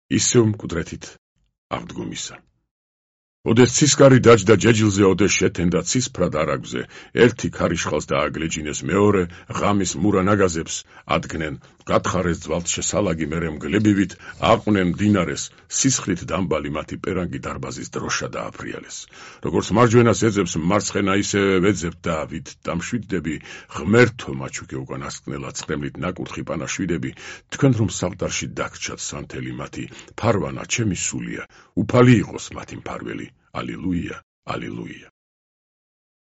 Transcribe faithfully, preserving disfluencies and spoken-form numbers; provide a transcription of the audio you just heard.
ისევ მკვდრეთით აღდგომისა. ოდეს ცისკარი დაჯდა ჯეჯილზე, ოდეს შეთენდა ცისფრად არაგვზე, ერთი ქარიშხალს დააგლეჯინეს, მეორე ღამის მურა ნაგაზებს ადგნენ, გათხარეს ძვალთ შესალაგი, მერე მგლებივით აყვნენ მდინარეს, სისხლით დამბალი მათი პერანგი დარბაზის დროშა დააფრიალეს. როგორც მარჯვენას ეძებს მარცხენა, ისევე ვეძებთ და ვით დამშვიდდები, ღმერთო მაჩუქე უკან ასკნელა ცხრემლით ნაკურთხი პანაშვიდები, თქვენ რომ სავდარში დაგჩათ სანთელი მათი, ფარვანა ჩემი სულია, უფალი იყოს მათი მფარველი. ალილუია, ალილუია.